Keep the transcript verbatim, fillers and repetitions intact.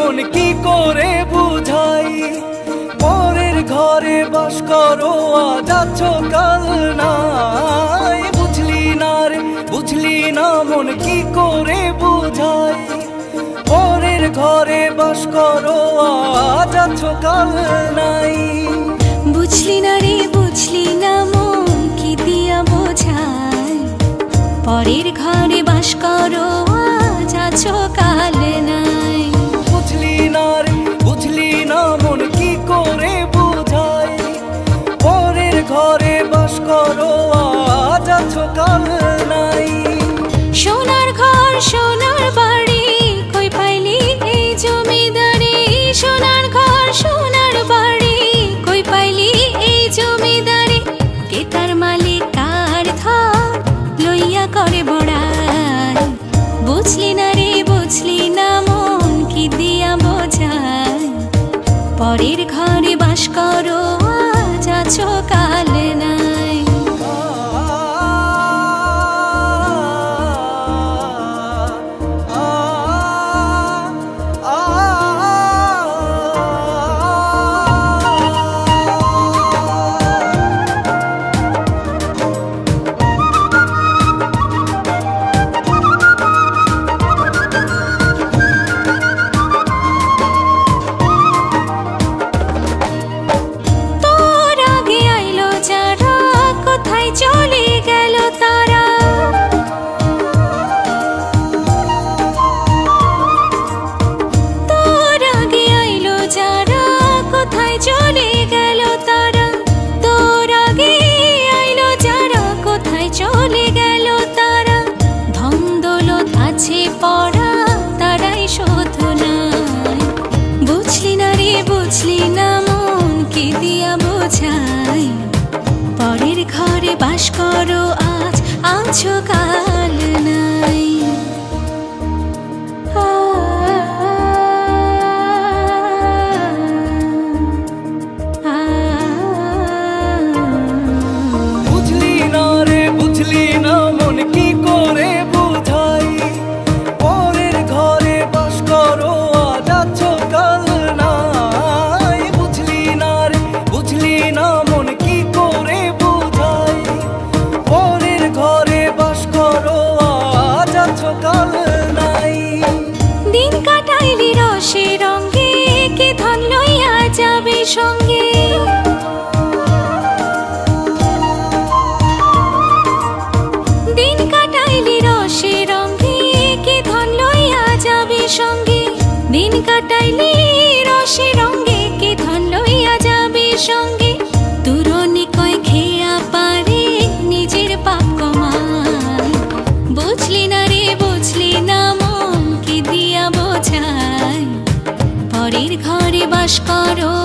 মন কি করে বুঝাই, পরের ঘরে বাস করো আজ আছো কাল নাই। বুঝলি না রে বুঝলি না মন কি করে বুঝাই, পরের ঘরে বাস করো আজ আছো কাল নাই। বুঝলি না রে বুঝলি না মন কি দিয়া বোঝাই, পরের ঘরে বাস করো আজ আছো কাল নাই। বুঝলি না রে বুঝলি না মন কি করে বুঝাই, পরের ঘরে বাস করো আজ আছো কাল নাই। সোনার ঘর সোনার বাড়ি কই পাইলি এই জমিদারি, সোনার ঘর সোনার বাড়ি কই পাইলি এই জমিদারি। কে তার মালিক কার ধর লইয়া করে বড়াই, বুঝলি না রে বুঝলি না মন কি দিয়া বোঝাই, পরের ঘরে বাস করো আজ আছো কাল নাই। চলে গেল তারা, তোর আগে আইলো যারা কোথায় চলে গেল তারা, তোর আগে আইলো যারা কোথায় চলে গেল তারা। ধন দৌলত আছে পড়া তারাই শোধ নাই, বুঝলি না রে বুঝলি না মন কি দিয়া বোঝাই, পরের ঘরে বাস করো আজ আছো কাল নাই। বুঝলি না রে বুঝলি না মন কি করে বুঝাই, পরের ঘরে বাস করো আজ আছো কাল নাই। বুঝলি না রে বুঝলি না মন কি করে বুঝাই, পরের ঘরে বাস করো আজ আছো কাল নাই। দিন কাটাইলি রসে রঙ্গে কে ধন লইয়া যাবে সঙ্গে, দিন কাটাইলি রসে রঙ্গে কে ধন লইয়া যাবে সঙ্গে, দিন কাটাইলি রসে রঙ্গে কে ধন লইয়া যাবে সঙ্গে। তুরনি কয় খেয়া পারে নিজের পাপ কমায়, বুঝলি না রে বুঝলি না মন কি দিয়া বোঝাই, পরের ঘরে বাস করো